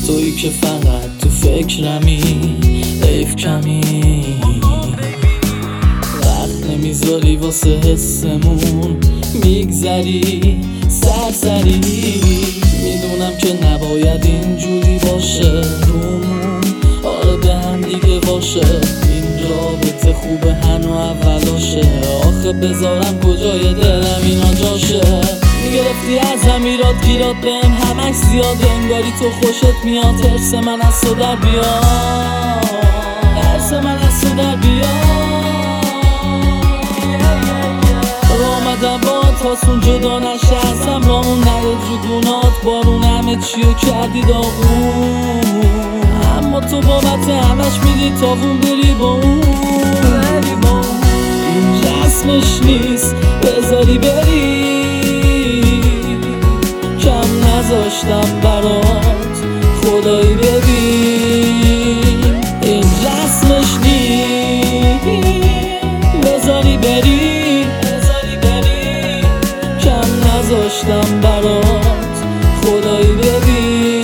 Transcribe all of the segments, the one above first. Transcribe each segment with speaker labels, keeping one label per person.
Speaker 1: تویی که فقط تو فکرمی، حیف کمی وقت نمیذاری واسه حسمون، میگذری سرسری. میدونم که نباید اینجوری باشه رومون، آره به هم دیگه باشه این رابطه خوبه هنو اولاشه. آخه بذارم کجای دلم اینا جاشه؟ میگرفتی ازم ایراد گیراد بهم همش زیاده، انگاری تو خوشت میاد حرس من از تو در بیاد، حرس من از تو در بیاد. آمدم با تاسون جدا نشه ازم، رامون نداد جگونات بارون همه چیو کردی داغون، اما تو بابت همش میدی تاوون بری با اون. این رسمش نیست بذاری بری، کم نذاشتم برات خدایی ببین. این رسمش نیست بذاری بری، کم نذاشتم برات خدایی ببین.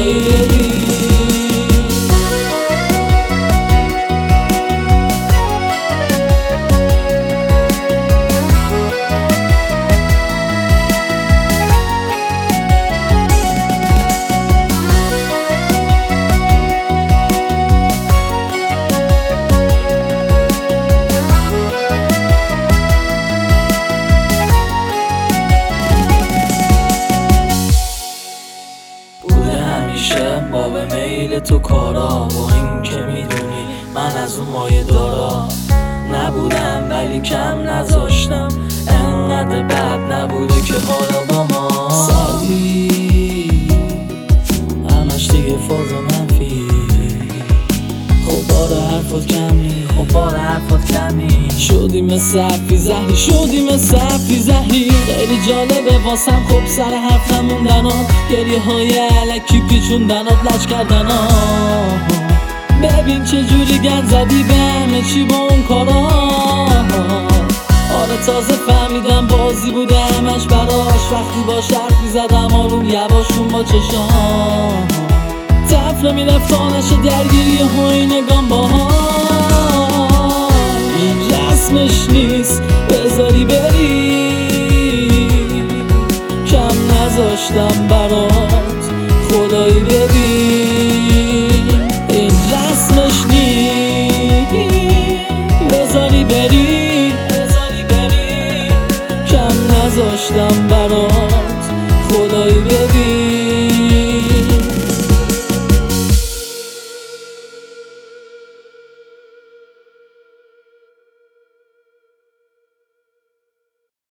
Speaker 1: با به میل تو کارا، با این که میدونی من از اون مایه دارا نبودم ولی کم نذاشتم، انقدر بد نبوده که حالا با ما سردی همش دیگه فاز منفی. خب باره حرفات کمی، خب باره حرفات کمی، شدی مثل حرفی زهری، شدی مثل حرفی زهری. خیلی جالبه واسم خب سر حرف نموندنات، گریه های علکی پیچوندنات لج کردنات. ببین چجوری گند زدی به همه چی با اون کارا. آره تازه فهمیدم بازی بوده همش براش، وقتی با حرف میزدم آروم یواشون با چشام طفله میرفت آنش درگیری های نگام باها. این رسمش نیست بذاری بری، کم نذاشتم برات خدایی ببین. این رسمش نیست بذاری بری، کم نذاشتم